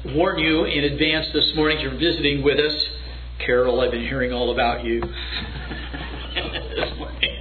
warn you in advance this morning if you're visiting with us. Carol, I've been hearing all about you. This morning.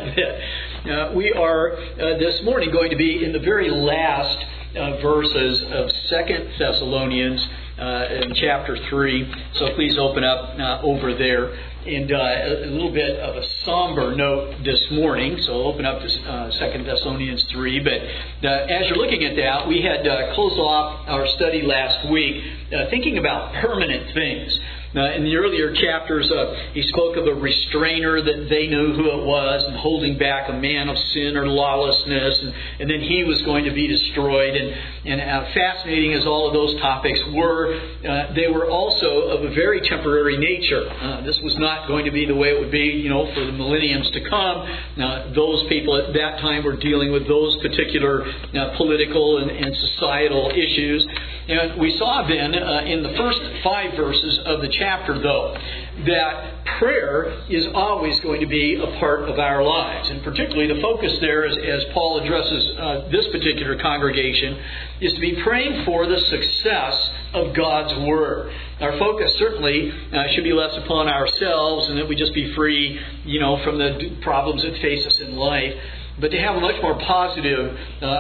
We are this morning going to be in the very last verses of 2 Thessalonians in chapter 3. So please open up over there. And a little bit of a somber note this morning, so I'll open up to 2 Thessalonians 3. But as you're looking at that, we had closed off our study last week thinking about permanent things. In the earlier chapters, he spoke of a restrainer that they knew who it was and holding back a man of sin or lawlessness, and then he was going to be destroyed. And fascinating as all of those topics were, they were also of a very temporary nature. This was not going to be the way it would be, for the millenniums to come. Those people at that time were dealing with those particular political and societal issues. And we saw then in the first 5 verses of the chapter, though, that prayer is always going to be a part of our lives. And particularly the focus there, as Paul addresses this particular congregation, is to be praying for the success of God's Word. Our focus certainly should be less upon ourselves and that we just be free, from the problems that face us in life, but to have a much more positive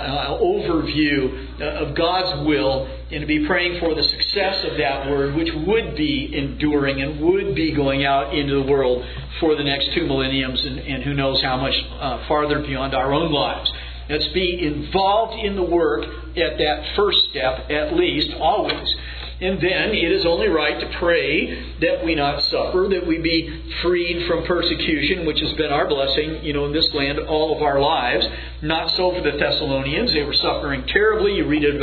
overview of God's will and to be praying for the success of that Word, which would be enduring and would be going out into the world for the next 2 millenniums and who knows how much farther beyond our own lives. Let's be involved in the work at that first step, at least, always. And then it is only right to pray that we not suffer, that we be freed from persecution, which has been our blessing, in this land all of our lives. Not so for the Thessalonians. They were suffering terribly. You read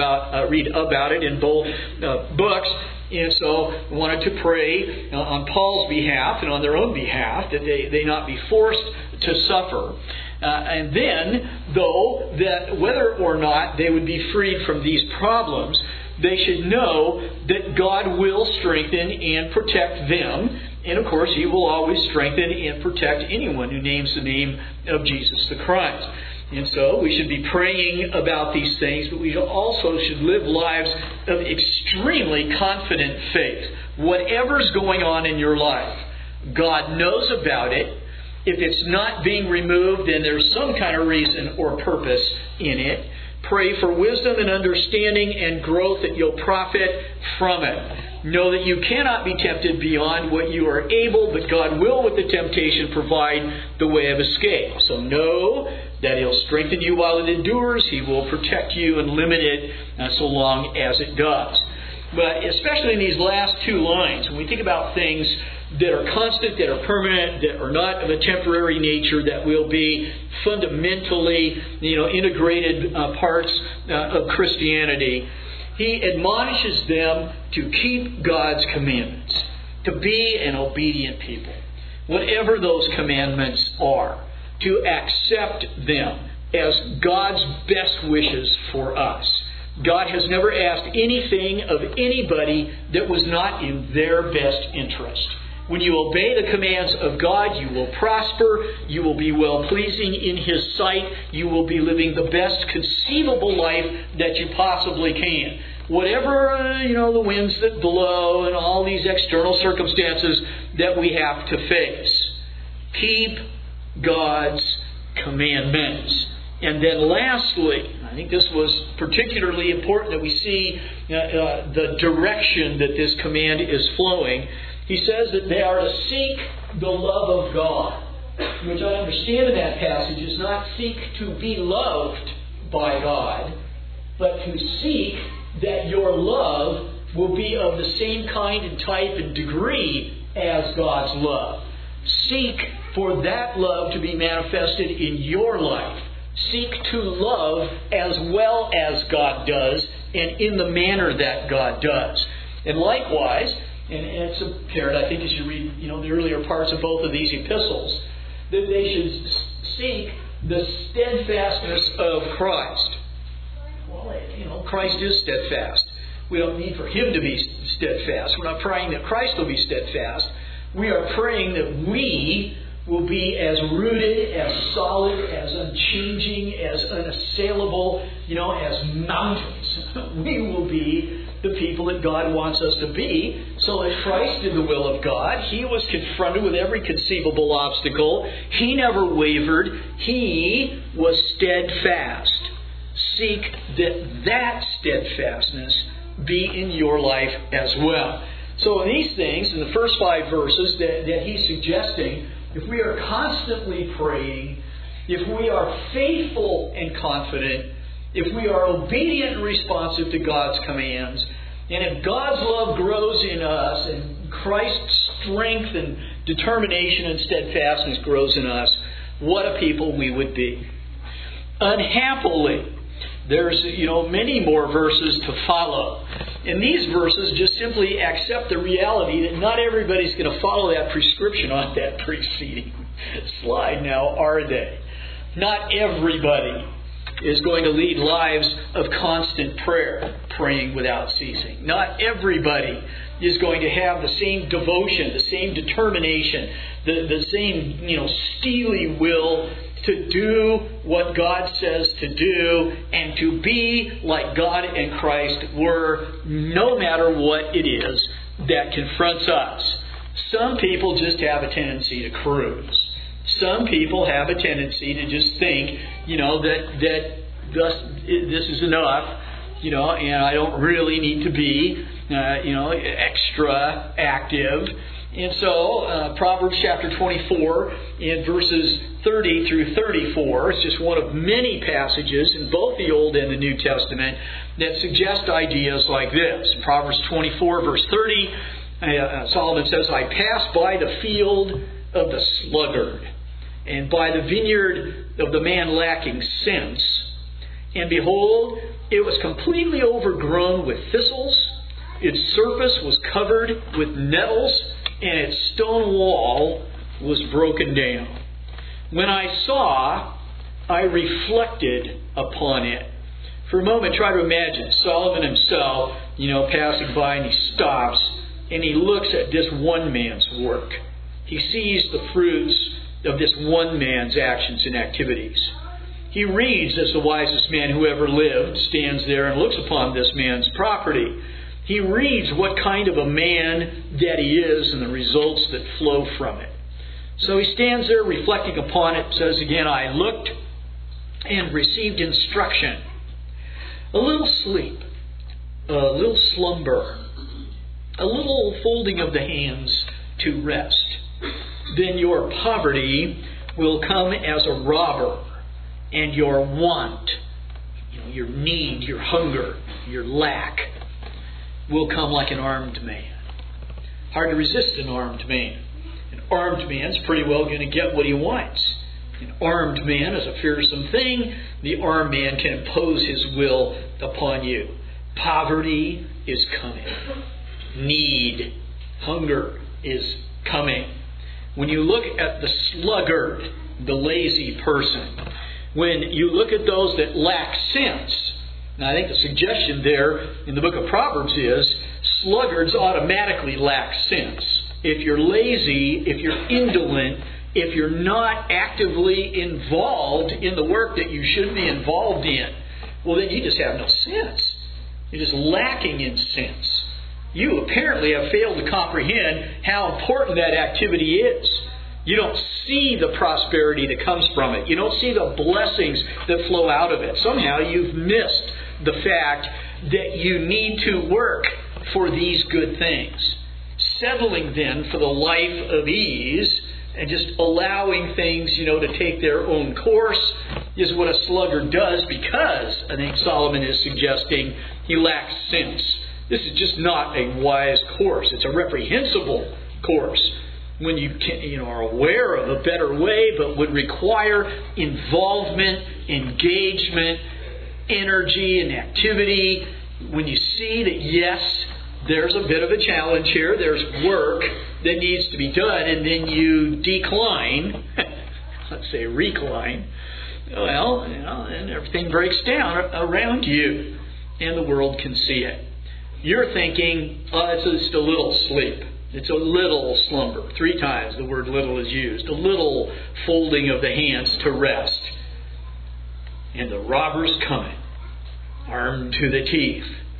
about it in both books. And so we wanted to pray on Paul's behalf and on their own behalf that they not be forced to suffer. And then, though, that whether or not they would be freed from these problems, they should know that God will strengthen and protect them. And of course, He will always strengthen and protect anyone who names the name of Jesus the Christ. And so we should be praying about these things, but we also should live lives of extremely confident faith. Whatever's going on in your life, God knows about it. If it's not being removed, then there's some kind of reason or purpose in it. Pray for wisdom and understanding and growth that you'll profit from it. Know that you cannot be tempted beyond what you are able, but God will, with the temptation, provide the way of escape. So know that He'll strengthen you while it endures. He will protect you and limit it so long as it does. But especially in these last 2 lines, when we think about things that are constant, that are permanent, that are not of a temporary nature, that will be fundamentally, integrated parts of Christianity, he admonishes them to keep God's commandments, to be an obedient people, whatever those commandments are, to accept them as God's best wishes for us. God has never asked anything of anybody that was not in their best interest. When you obey the commands of God, you will prosper, you will be well-pleasing in His sight, you will be living the best conceivable life that you possibly can. Whatever, the winds that blow and all these external circumstances that we have to face, keep God's commandments. And then lastly, I think this was particularly important that we see the direction that this command is flowing. He says that they are to seek the love of God, which I understand in that passage is not seek to be loved by God, but to seek that your love will be of the same kind and type and degree as God's love. Seek for that love to be manifested in your life. Seek to love as well as God does and in the manner that God does. And likewise, and it's apparent, I think, as you read the earlier parts of both of these epistles, that they should seek the steadfastness of Christ. Well, Christ is steadfast. We don't need for Him to be steadfast. We're not praying that Christ will be steadfast. We are praying that we will be as rooted, as solid, as unchanging, as unassailable, as mountains. We will be the people that God wants us to be. So as Christ did the will of God, He was confronted with every conceivable obstacle. He never wavered. He was steadfast. Seek that steadfastness be in your life as well. So in these things, in the first 5 verses that he's suggesting, if we are constantly praying, if we are faithful and confident, if we are obedient and responsive to God's commands, and if God's love grows in us and Christ's strength and determination and steadfastness grows in us, what a people we would be. Unhappily, there's many more verses to follow. And these verses just simply accept the reality that not everybody's going to follow that prescription on that preceding slide now, are they? Not everybody is going to lead lives of constant prayer, praying without ceasing. Not everybody is going to have the same devotion, the same determination, the same steely will to do what God says to do and to be like God and Christ were, no matter what it is that confronts us. Some people just have a tendency to cruise. Some people have a tendency to just think, that this is enough, and I don't really need to be, extra active. And so, Proverbs chapter 24, in verses 30 through 34, is just one of many passages in both the Old and the New Testament that suggest ideas like this. In Proverbs 24, verse 30, Solomon says, I passed by the field of the sluggard, and by the vineyard of the man lacking sense. And behold, it was completely overgrown with thistles, its surface was covered with nettles, and its stone wall was broken down. When I saw, I reflected upon it. For a moment, try to imagine Solomon himself, passing by, and he stops, and he looks at this one man's work. He sees the fruits of this one man's actions and activities. He reads, as the wisest man who ever lived stands there and looks upon this man's property. He reads what kind of a man that he is and the results that flow from it. So he stands there reflecting upon it, says again, I looked and received instruction. A little sleep, a little slumber, a little folding of the hands to rest. Then your poverty will come as a robber, and your want, your need, your hunger, your lack, will come like an armed man. Hard to resist an armed man. An armed man's pretty well going to get what he wants. An armed man is a fearsome thing. The armed man can impose his will upon you. Poverty is coming. Need, hunger is coming. When you look at the sluggard, the lazy person, when you look at those that lack sense, and I think the suggestion there in the book of Proverbs is sluggards automatically lack sense. If you're lazy, if you're indolent, if you're not actively involved in the work that you should be involved in, well, then you just have no sense. You're just lacking in sense. You apparently have failed to comprehend how important that activity is. You don't see the prosperity that comes from it. You don't see the blessings that flow out of it. Somehow you've missed the fact that you need to work for these good things. Settling then for the life of ease and just allowing things, to take their own course is what a sluggard does, because I think Solomon is suggesting he lacks sense. This is just not a wise course. It's a reprehensible course. When you are aware of a better way, but would require involvement, engagement, energy, and activity. When you see that, yes, there's a bit of a challenge here, there's work that needs to be done, and then you decline, let's say recline, well, and everything breaks down around you, and the world can see it. You're thinking, it's just a little sleep. It's a little slumber. 3 times the word little is used. A little folding of the hands to rest. And the robber's coming, armed to the teeth.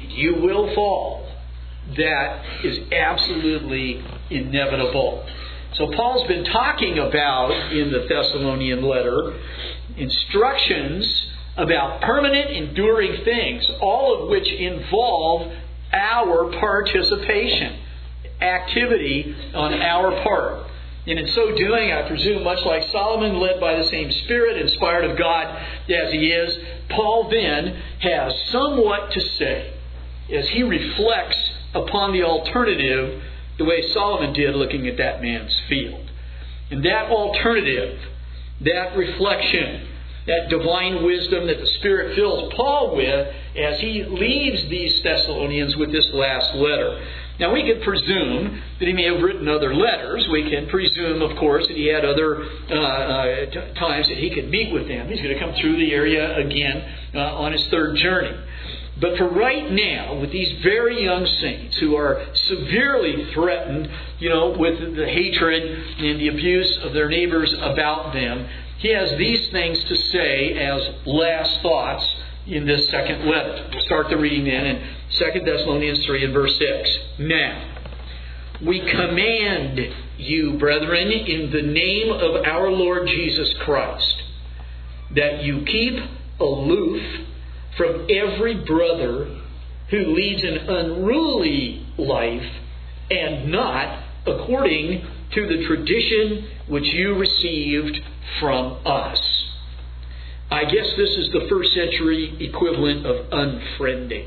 You will fall. That is absolutely inevitable. So Paul's been talking about, in the Thessalonian letter, instructions about permanent, enduring things, all of which involve our participation, activity on our part. And in so doing, I presume, much like Solomon, led by the same Spirit, inspired of God as he is, Paul then has somewhat to say as he reflects upon the alternative the way Solomon did looking at that man's field. And that alternative, that reflection, that divine wisdom that the Spirit fills Paul with as he leaves these Thessalonians with this last letter. Now, we can presume that he may have written other letters. We can presume, of course, that he had other times that he could meet with them. He's going to come through the area again on his third journey. But for right now, with these very young saints who are severely threatened, with the hatred and the abuse of their neighbors about them, he has these things to say as last thoughts in this second letter. We'll start the reading then in 2 Thessalonians 3 and verse 6. Now, we command you, brethren, in the name of our Lord Jesus Christ, that you keep aloof from every brother who leads an unruly life and not according to the tradition which you received from us. I guess this is the first century equivalent of unfriending.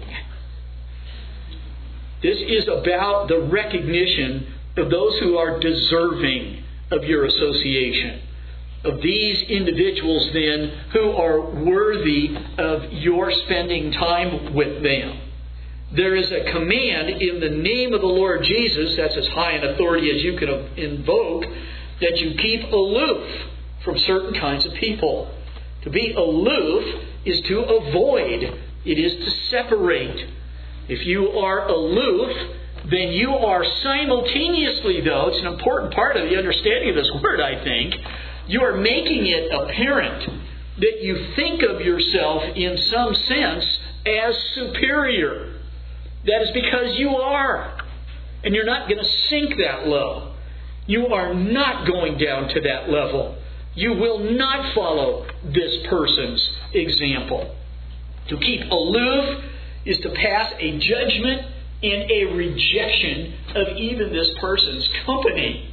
This is about the recognition of those who are deserving of your association. Of these individuals then who are worthy of your spending time with them. There is a command in the name of the Lord Jesus, that's as high an authority as you can invoke, that you keep aloof from certain kinds of people. To be aloof is to avoid. It is to separate. If you are aloof, then you are simultaneously, though, it's an important part of the understanding of this word, I think, you are making it apparent that you think of yourself in some sense as superior. That is because you are. And you're not going to sink that low. You are not going down to that level. You will not follow this person's example. To keep aloof is to pass a judgment and a rejection of even this person's company.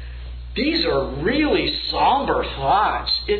These are really somber thoughts. It's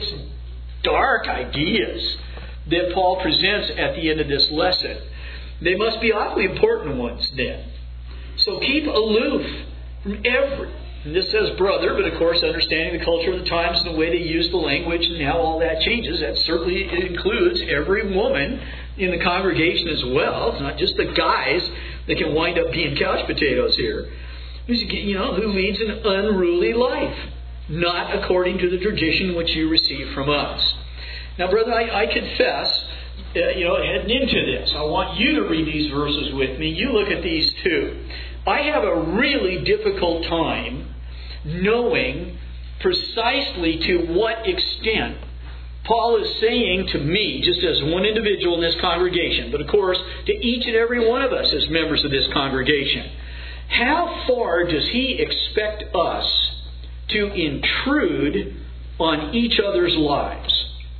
dark ideas that Paul presents at the end of this lesson. They must be awfully important ones then. So keep aloof from every. And this says brother, but of course understanding the culture of the times and the way they use the language and how all that changes, that certainly includes every woman in the congregation as well. It's not just the guys that can wind up being couch potatoes here. Who leads an unruly life, not according to the tradition which you receive from us. Now, brother, I confess, heading into this, I want you to read these verses with me. You look at these too. I have a really difficult time knowing precisely to what extent Paul is saying to me, just as one individual in this congregation, but of course to each and every one of us as members of this congregation, how far does he expect us to intrude on each other's lives?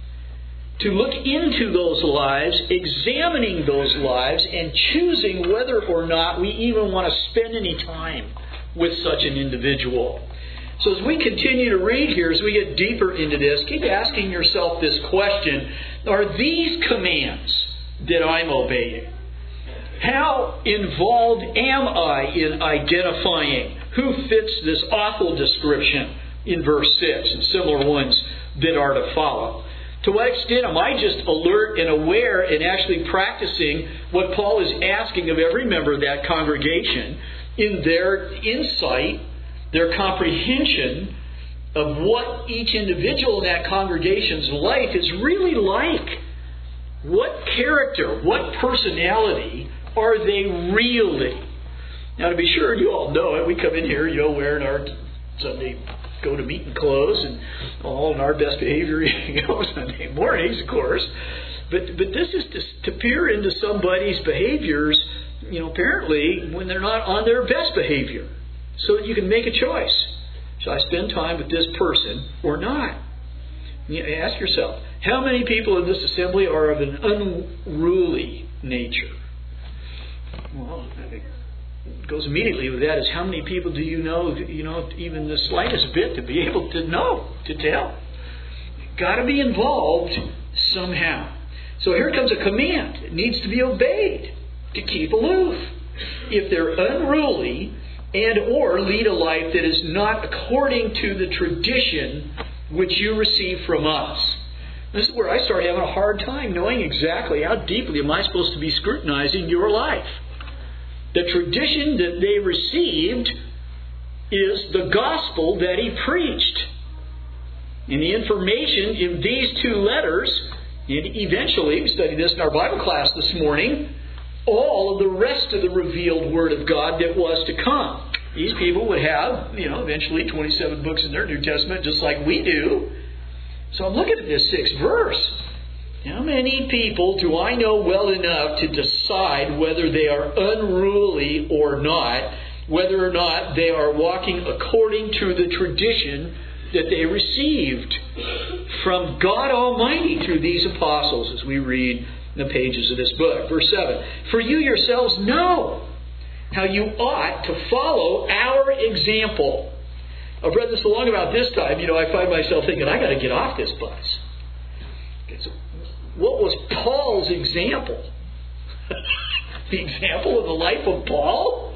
To look into those lives, examining those lives, and choosing whether or not we even want to spend any time with such an individual. So as we continue to read here, as we get deeper into this, keep asking yourself this question. Are these commands that I'm obeying? How involved am I in identifying who fits this awful description in verse 6 and similar ones that are to follow? To what extent am I just alert and aware and actually practicing what Paul is asking of every member of that congregation in their insight, their comprehension of what each individual in that congregation's life is really like? What character, what personality are they really? Now, to be sure, you all know it. We come in here, wearing our Sunday go-to-meeting clothes and all in our best behavior, Sunday mornings, of course. But this is to peer into somebody's behaviors, apparently when they're not on their best behavior, so that you can make a choice. Shall I spend time with this person or not? You ask yourself, how many people in this assembly are of an unruly nature? Well, it goes immediately with that is how many people do you know, even the slightest bit to be able to know, to tell. Got to be involved somehow. So here comes a command. It needs to be obeyed, to keep aloof. If they're unruly and or lead a life that is not according to the tradition which you receive from us. This is where I start having a hard time knowing exactly how deeply am I supposed to be scrutinizing your life. The tradition that they received is the gospel that he preached. And the information in these two letters, and eventually, we studied this in our Bible class this morning, all of the rest of the revealed Word of God that was to come. These people would have, eventually 27 books in their New Testament, just like we do. So I'm looking at this 6th verse. How many people do I know well enough to decide whether they are unruly or not, whether or not they are walking according to the tradition that they received from God Almighty through these apostles, as we read in the pages of this book. Verse 7, for you yourselves know how you ought to follow our example. I've read this along about this time. I find myself thinking, I got to get off this bus. Okay, so what was Paul's example? The example of the life of Paul?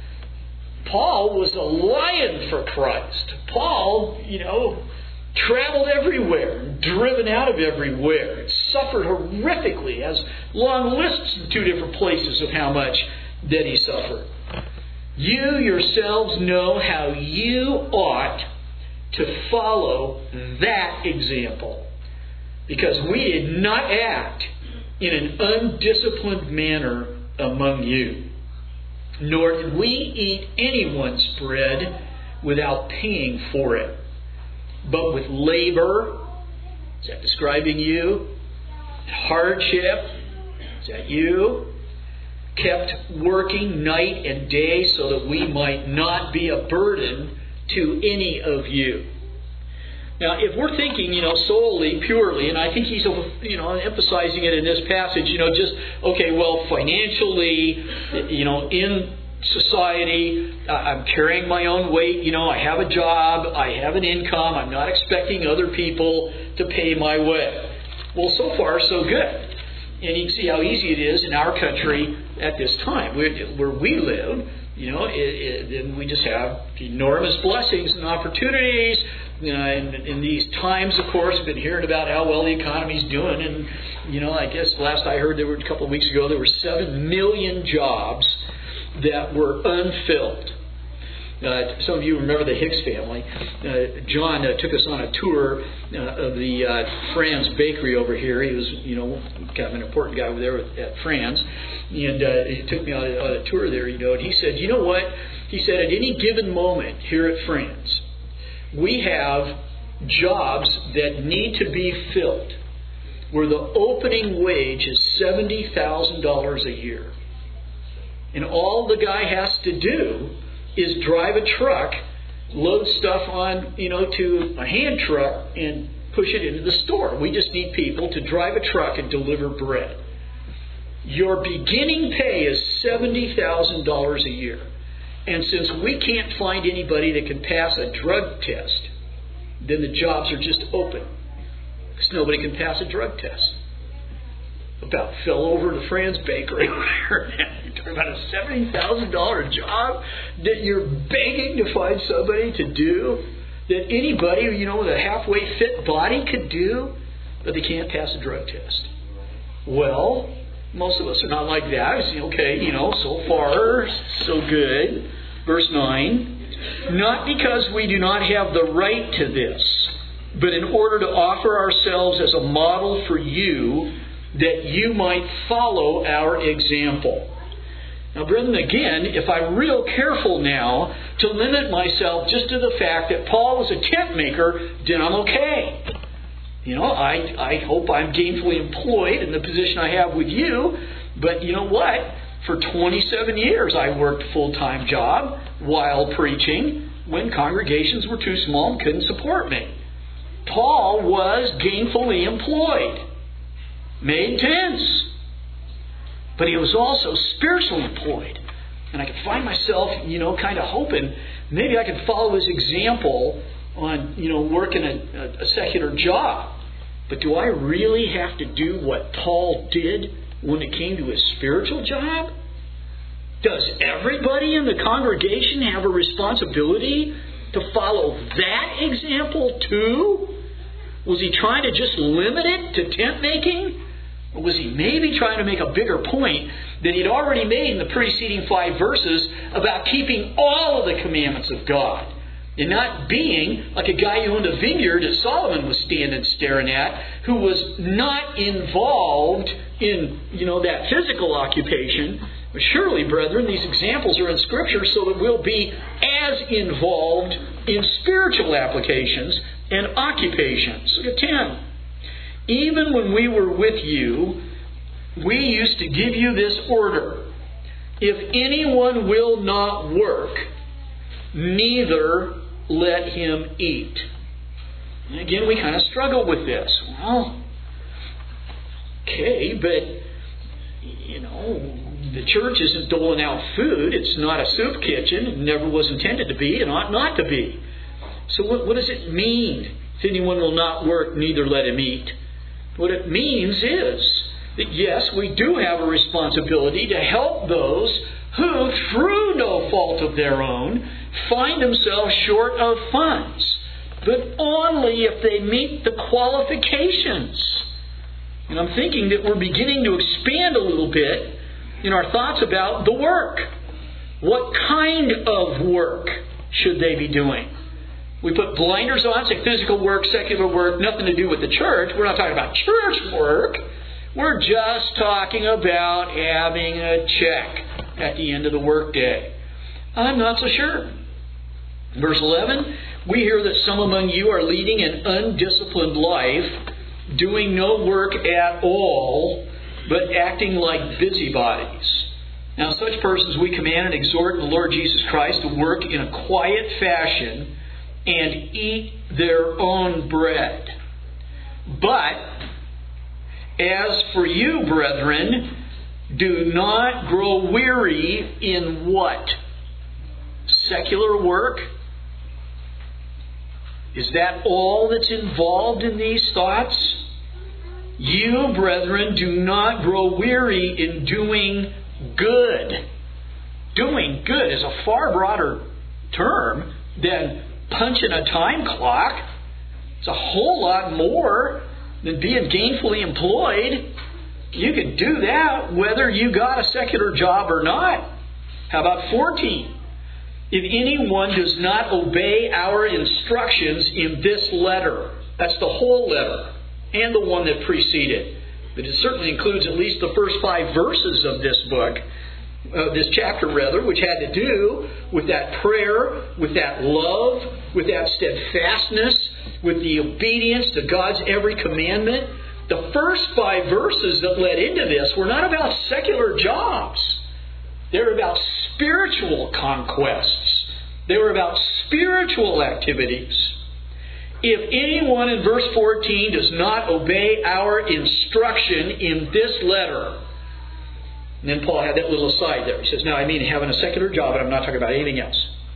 Paul was a lion for Christ. Paul, traveled everywhere, driven out of everywhere, suffered horrifically, has long lists in 2 different places of how much that he suffered. You yourselves know how you ought to follow that example, because we did not act in an undisciplined manner among you, nor did we eat anyone's bread without paying for it, but with labor. Is that describing you? Hardship? Is that you? Kept working night and day so that we might not be a burden to any of you. Now, if we're thinking, solely, purely, and I think he's, emphasizing it in this passage, financially, in society, I'm carrying my own weight, I have a job, I have an income, I'm not expecting other people to pay my way. Well, so far, so good. And you can see how easy it is in our country at this time. Where we live, and we just have enormous blessings and opportunities. In these times, of course, we've been hearing about how well the economy's doing. And, I guess last I heard, a couple of weeks ago, there were 7 million jobs that were unfilled. Some of you remember the Hicks family. John took us on a tour of the Franz Bakery over here. He was, kind of an important guy over there at Franz. And he took me on a tour there, and he said, you know what? He said, at any given moment here at Franz, we have jobs that need to be filled where the opening wage is $70,000 a year. And all the guy has to do is drive a truck, load stuff on, to a hand truck and push it into the store. We just need people to drive a truck and deliver bread. Your beginning pay is $70,000 a year. And since we can't find anybody that can pass a drug test, then the jobs are just open. Because nobody can pass a drug test. About fell over to Franz Bakery. You're talking about a $70,000 job that you're begging to find somebody to do, that anybody, with a halfway fit body could do, but they can't pass a drug test. Well, most of us are not like that. So far, so good. Verse 9, not because we do not have the right to this, but in order to offer ourselves as a model for you, that you might follow our example. Now, brethren, again, if I'm real careful now to limit myself just to the fact that Paul was a tent maker, then I'm okay. I hope I'm gainfully employed in the position I have with you. But you know what? For 27 years I worked a full-time job while preaching when congregations were too small and couldn't support me. Paul was gainfully employed. Made tents. But he was also spiritually employed. And I could find myself, kind of hoping maybe I could follow his example on, working a secular job. But do I really have to do what Paul did when it came to his spiritual job? Does everybody in the congregation have a responsibility to follow that example too? Was he trying to just limit it to tent making? Or was he maybe trying to make a bigger point that he'd already made in the preceding 5 verses about keeping all of the commandments of God? And not being like a guy who owned a vineyard that Solomon was standing staring at, who was not involved in, that physical occupation. But surely, brethren, these examples are in Scripture so that we'll be as involved in spiritual applications and occupations. Look at 10. Even when we were with you, we used to give you this order. If anyone will not work, neither let him eat. And again, we kind of struggle with this. Well, okay, but, the church isn't doling out food. It's not a soup kitchen. It never was intended to be and ought not to be. So what does it mean? If anyone will not work, neither let him eat. What it means is that, yes, we do have a responsibility to help those who, through no fault of their own, find themselves short of funds, but only if they meet the qualifications. And I'm thinking that we're beginning to expand a little bit in our thoughts about the work. What kind of work should they be doing? We put blinders on, say physical work, secular work, nothing to do with the church. We're not talking about church work. We're just talking about having a check at the end of the workday. I'm not so sure. Verse 11, we hear that some among you are leading an undisciplined life, doing no work at all, but acting like busybodies. Now, such persons we command and exhort in the Lord Jesus Christ to work in a quiet fashion and eat their own bread. But, as for you, brethren, do not grow weary in what? Secular work? Is that all that's involved in these thoughts? You, brethren, do not grow weary in doing good. Doing good is a far broader term than punching a time clock. It's a whole lot more than being gainfully employed. You can do that whether you got a secular job or not. How about 14? If anyone does not obey our instructions in this letter, that's the whole letter and the one that preceded. But it certainly includes at least the first 5 verses of this book, this chapter rather, which had to do with that prayer, with that love, with that steadfastness, with the obedience to God's every commandment. The first 5 verses that led into this were not about secular jobs. They were about spiritual conquests. They were about spiritual activities. If anyone in verse 14 does not obey our instruction in this letter, and then Paul had that little aside there. He says, now I mean having a secular job, but I'm not talking about anything else.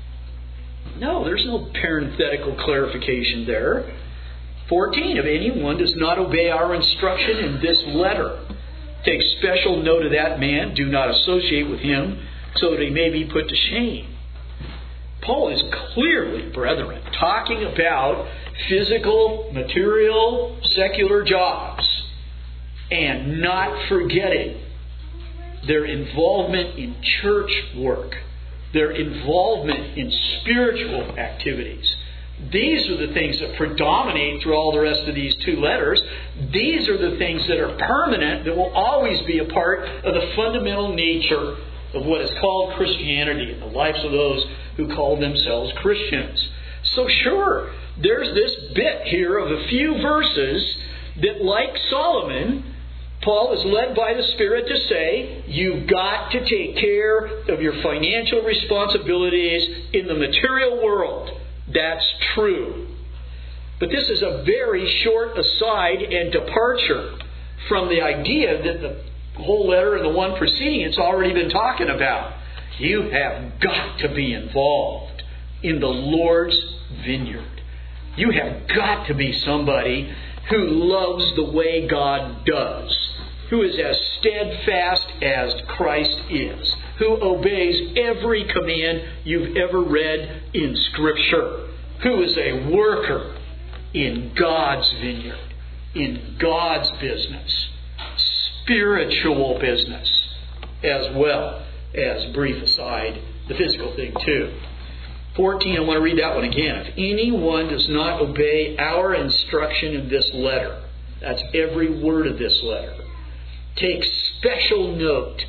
No, there's no parenthetical clarification there. 14, if anyone does not obey our instruction in this letter, take special note of that man, do not associate with him, so that he may be put to shame. Paul is clearly, brethren, talking about physical, material, secular jobs, and not forgetting their involvement in church work, their involvement in spiritual activities. These are the things that predominate through all the rest of these 2 letters. These are the things that are permanent, that will always be a part of the fundamental nature of what is called Christianity in the lives of those who call themselves Christians. So sure, there's this bit here of a few verses that, like Solomon, Paul is led by the Spirit to say, you've got to take care of your financial responsibilities in the material world. That's true. But this is a very short aside and departure from the idea that the whole letter and the one preceding it's already been talking about. You have got to be involved in the Lord's vineyard. You have got to be somebody who loves the way God does, who is as steadfast as Christ is, who obeys every command you've ever read in Scripture, who is a worker in God's vineyard, in God's business, spiritual business, as well as, brief aside, the physical thing too. 14, I want to read that one again. If anyone does not obey our instruction in this letter, that's every word of this letter, take special note.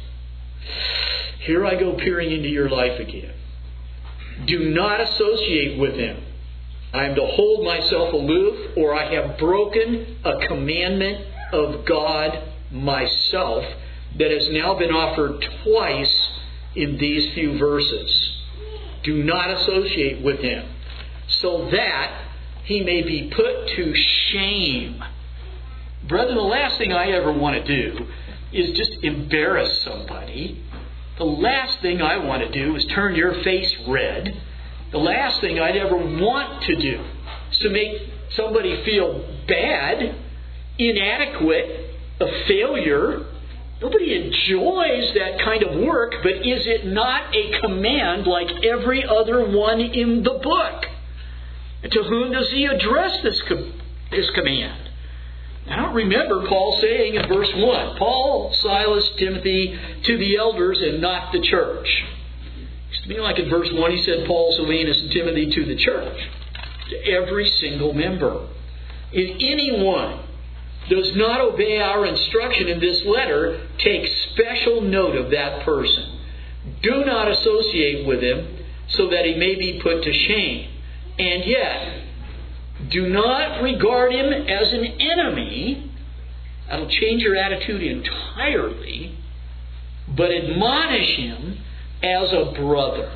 Here I go peering into your life again. Do not associate with him. I am to hold myself aloof, or I have broken a commandment of God myself that has now been offered twice in these few verses. Do not associate with him, so that he may be put to shame. Brethren, the last thing I ever want to do is just embarrass somebody. The last thing I want to do is turn your face red. The last thing I'd ever want to do is to make somebody feel bad, inadequate, a failure. Nobody enjoys that kind of work, but is it not a command like every other one in the book? And to whom does he address this command? I don't remember Paul saying in verse 1, Paul, Silas, Timothy, to the elders and not the church. It used to be like in verse 1 he said Paul, Silvanus, and Timothy to the church. To every single member. If anyone does not obey our instruction in this letter, take special note of that person. Do not associate with him so that he may be put to shame. And yet, do not regard him as an enemy. That'll change your attitude entirely. But admonish him as a brother.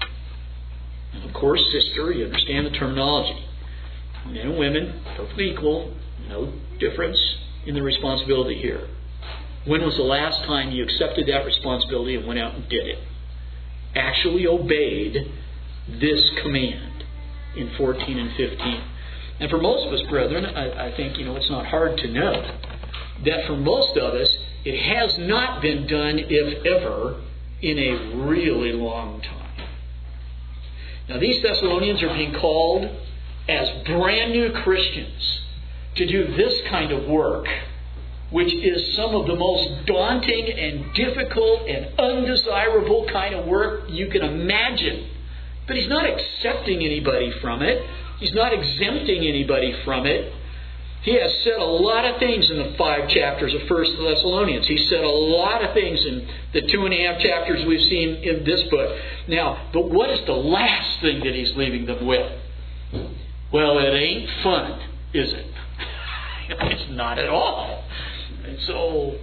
And of course, sister, you understand the terminology. Men and women, perfectly equal. No difference in the responsibility here. When was the last time you accepted that responsibility and went out and did it? Actually obeyed this command in 14 and 15. And for most of us, brethren, I think, it's not hard to know that for most of us, it has not been done, if ever, in a really long time. Now, these Thessalonians are being called as brand new Christians to do this kind of work, which is some of the most daunting and difficult and undesirable kind of work you can imagine. But he's not accepting anybody from it. He's not exempting anybody from it. He has said a lot of things in the 5 chapters of 1 Thessalonians. He said a lot of things in the 2.5 chapters we've seen in this book. Now, but what is the last thing that he's leaving them with? Well, it ain't fun, is it? It's not at all. And so,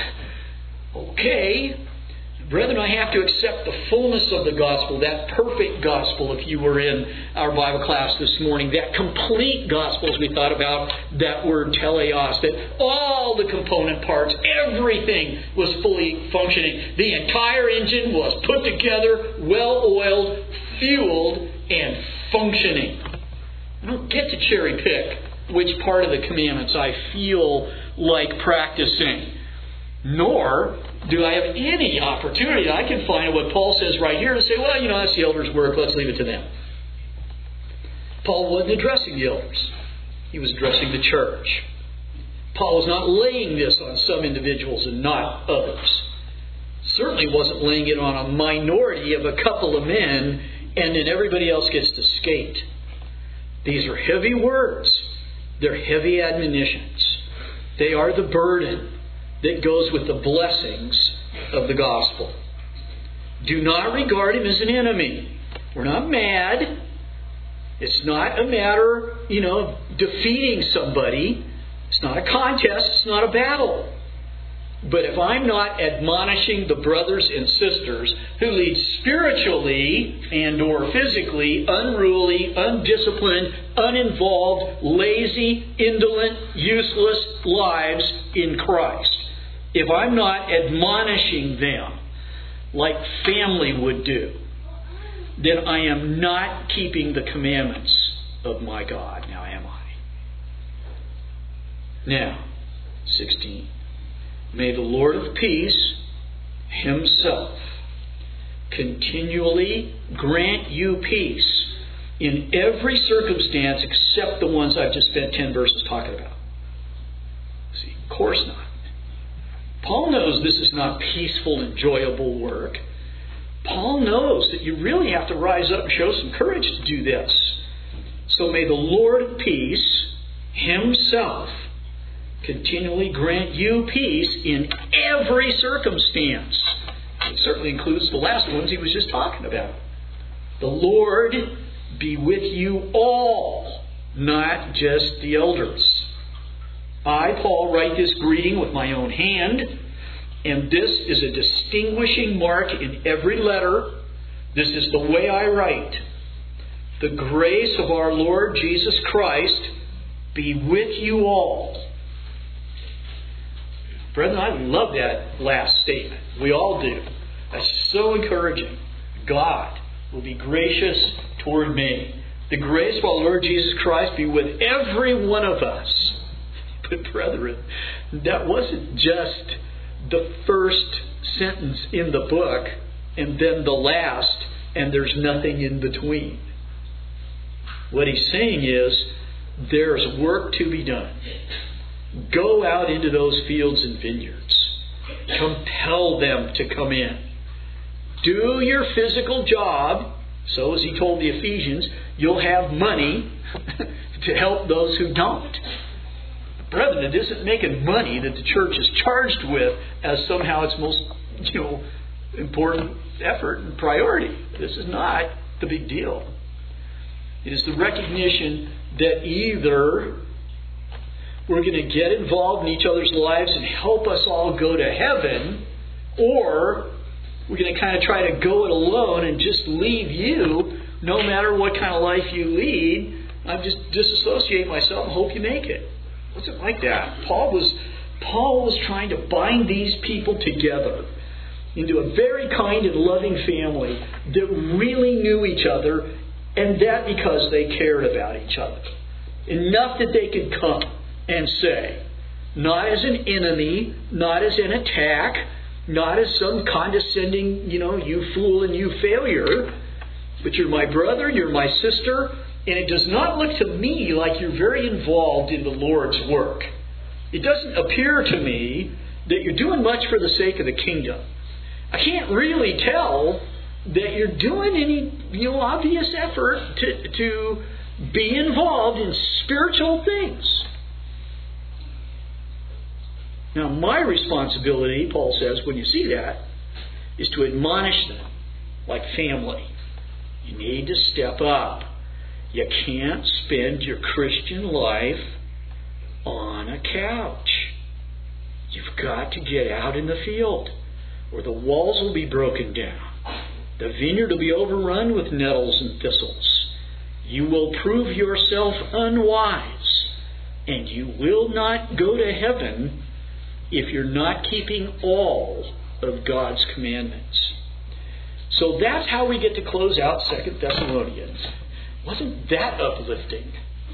okay, brethren, I have to accept the fullness of the gospel, that perfect gospel, if you were in our Bible class this morning, that complete gospel, as we thought about that word teleos, that all the component parts, everything was fully functioning. The entire engine was put together, well-oiled, fueled, and functioning. I don't get to cherry pick which part of the commandments I feel like practicing. Nor do I have any opportunity I can find what Paul says right here and say, well, that's the elders' work, let's leave it to them. Paul wasn't addressing the elders. He was addressing the church. Paul was not laying this on some individuals and not others. Certainly wasn't laying it on a minority of a couple of men and then everybody else gets to skate. These are heavy words. They're heavy admonitions. They are the burden that goes with the blessings of the gospel. Do not regard him as an enemy. We're not mad. It's not a matter, of defeating somebody. It's not a contest. It's not a battle. But if I'm not admonishing the brothers and sisters who lead spiritually and or physically unruly, undisciplined, uninvolved, lazy, indolent, useless lives in Christ, if I'm not admonishing them like family would do, then I am not keeping the commandments of my God. Now am I? Now, 16. May the Lord of peace Himself continually grant you peace in every circumstance except the ones I've just spent 10 verses talking about. See, of course not. Paul knows this is not peaceful, enjoyable work. Paul knows that you really have to rise up and show some courage to do this. So may the Lord of peace Himself continually grant you peace in every circumstance. It certainly includes the last ones he was just talking about. The Lord be with you all, not just the elders. I, Paul, write this greeting with my own hand, and this is a distinguishing mark in every letter. This is the way I write. The grace of our Lord Jesus Christ be with you all. Brethren, I love that last statement. We all do. That's so encouraging. God will be gracious toward me. The grace of our Lord Jesus Christ be with every one of us. But brethren, that wasn't just the first sentence in the book and then the last, and there's nothing in between. What he's saying is, there's work to be done. Go out into those fields and vineyards. Compel them to come in. Do your physical job. So as he told the Ephesians, you'll have money to help those who don't. Brethren, it isn't making money that the church is charged with as somehow its most important effort and priority. This is not the big deal. It is the recognition that either we're going to get involved in each other's lives and help us all go to heaven, or we're going to kind of try to go it alone and just leave you, no matter what kind of life you lead. I just disassociate myself and hope you make it. It wasn't like that. Paul was trying to bind these people together into a very kind and loving family that really knew each other, and that because they cared about each other. Enough that they could come and say, not as an enemy, not as an attack, not as some condescending, you fool and you failure, but you're my brother, you're my sister, and it does not look to me like you're very involved in the Lord's work. It doesn't appear to me that you're doing much for the sake of the kingdom. I can't really tell that you're doing any obvious effort to be involved in spiritual things. Now, my responsibility, Paul says, when you see that, is to admonish them like family. You need to step up. You can't spend your Christian life on a couch. You've got to get out in the field, or the walls will be broken down. The vineyard will be overrun with nettles and thistles. You will prove yourself unwise, and you will not go to heaven if you're not keeping all of God's commandments. So that's how we get to close out 2 Thessalonians. Wasn't that uplifting?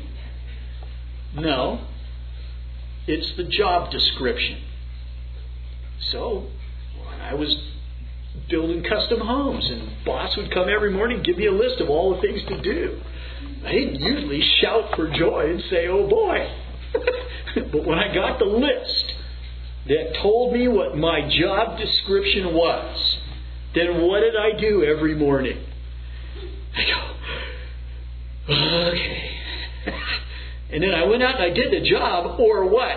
No. It's the job description. So, when I was building custom homes, and boss would come every morning and give me a list of all the things to do, I didn't usually shout for joy and say, oh boy. But when I got the list that told me what my job description was, then what did I do every morning? I go, okay. And then I went out and I did the job, or what?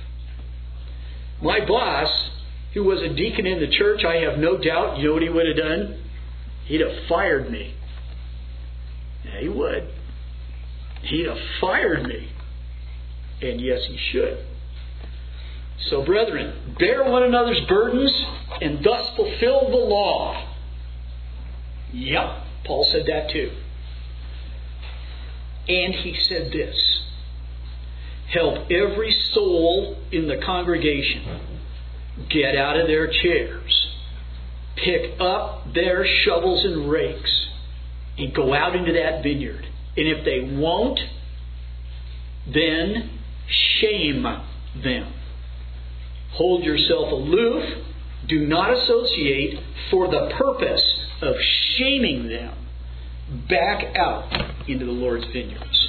My boss, who was a deacon in the church, I have no doubt, you know what he would have done? He'd have fired me. Yeah, he would. He'd have fired me. And yes, he should. So, brethren, bear one another's burdens and thus fulfill the law. Yep, Paul said that too. And he said this: help every soul in the congregation get out of their chairs, pick up their shovels and rakes, and go out into that vineyard. And if they won't, then shame them. Hold yourself aloof. Do not associate for the purpose of shaming them back out into the Lord's vineyards.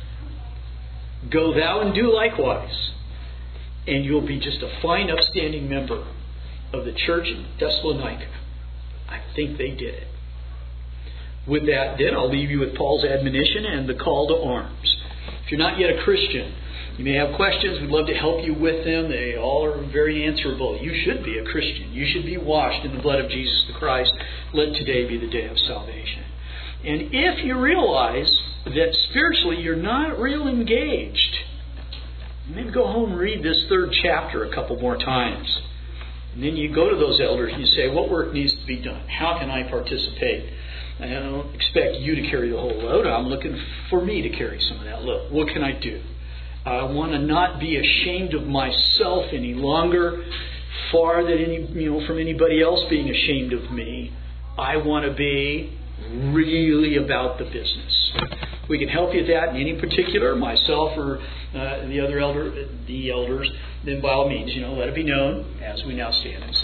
Go thou and do likewise, and you'll be just a fine, upstanding member of the church in Thessalonica. I think they did it. With that, then, I'll leave you with Paul's admonition and the call to arms. If you're not yet a Christian, you may have questions. We'd love to help you with them. They all are very answerable. You should be a Christian. You should be washed in the blood of Jesus the Christ. Let today be the day of salvation. And if you realize that spiritually you're not real engaged, maybe go home and read this 3rd chapter a couple more times. And then you go to those elders and you say, what work needs to be done? How can I participate? I don't expect you to carry the whole load. I'm looking for me to carry some of that load. What can I do? I want to not be ashamed of myself any longer, far from anybody else being ashamed of me. I want to be really about the business. We can help you with that in any particular, myself or the elders. Then by all means, let it be known as we now stand and sing.